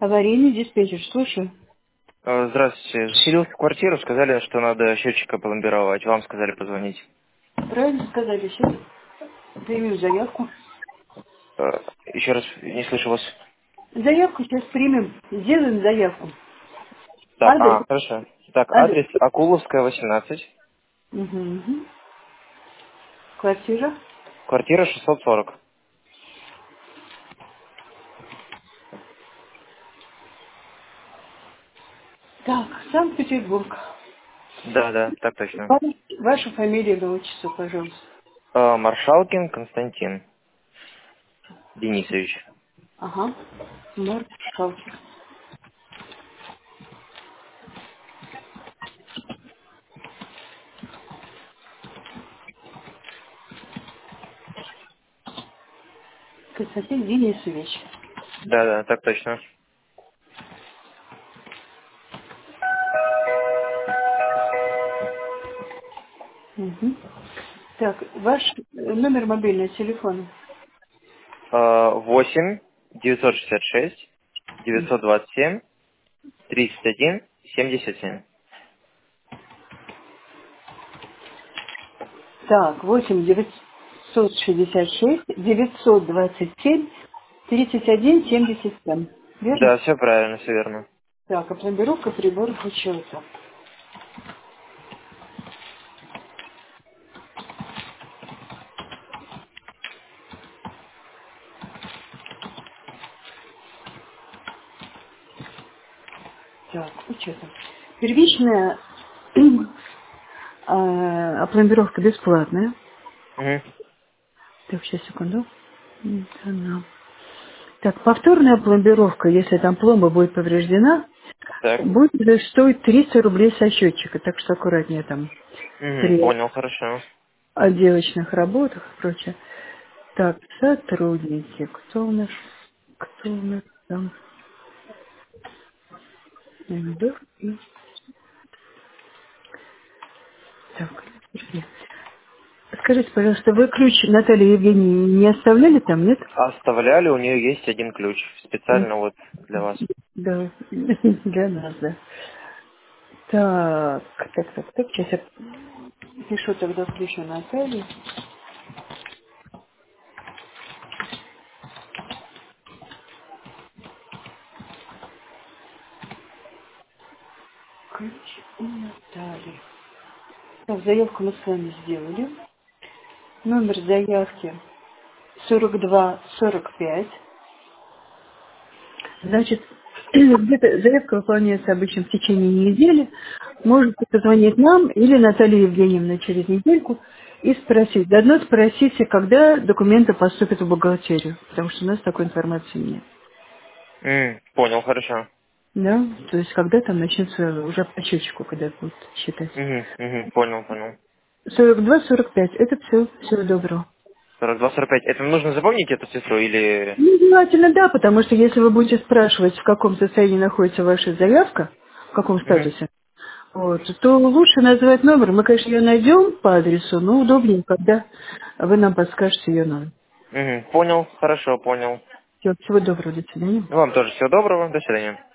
Аварийный диспетчер, слушаю. Здравствуйте. Заселился в квартиру, сказали, что надо счетчика пломбировать. Вам сказали позвонить. Правильно сказали, сейчас примем заявку. Э, Еще раз не слышу вас. Заявку сейчас примем, сделаем заявку. Так, Адрес? хорошо. Так, Адрес. адрес Акуловская, 18. Угу. Квартира. Квартира 640. Так, Санкт-Петербург. Да, так точно. Ваша фамилия, имя, отчество, пожалуйста. Маршалкин Константин Денисович. Ага. Маршалкин. Константин Денисович. Да, так точно. Угу. Так, ваш номер мобильного телефона. 8 966 927 31 77. Так, 8 966 927 31 77. Верно? Да, все правильно, все верно. Так, а пломбировка приборов учета. Так, учетом. Первичная пломбировка бесплатная. Угу. Так, сейчас, секунду. Она. Так, повторная пломбировка, если там пломба будет повреждена, Так. будет стоить 300 рублей со счетчика. Так что аккуратнее там Угу, при понял, хорошо. отделочных работах и прочее. Так, сотрудники. Кто у нас? Кто у нас там? МДФ и... Так, Сергей. Скажите, пожалуйста, вы ключ Натальи Евгеньевны не оставляли там, нет? Оставляли, у нее есть один ключ. М, Специально вот для вас. Да, для нас, да. Так, сейчас я пишу тогда ключ Натальи. Ключ у Натальи. Так, заявку мы с вами сделали. Номер заявки 4245. Значит, где-то заявка выполняется обычно в течение недели. Можете позвонить нам или Наталье Евгеньевне через недельку и спросить. Заодно спросите, когда документы поступят в бухгалтерию, потому что у нас такой информации нет. Понял, хорошо. Да? То есть когда там начнется уже по счетчику, когда будут считать. Понял. 42-45. Это все. Всего доброго. 42-45. Это нужно запомнить эту цифру или... Ну, желательно, да, потому что если вы будете спрашивать, в каком состоянии находится ваша заявка, в каком Мгм. статусе, вот, то лучше назвать номер. Мы, конечно, ее найдем по адресу, но удобнее, когда вы нам подскажете ее номер. Понял, хорошо, понял. Всего доброго, до свидания. Вам тоже всего доброго, до свидания.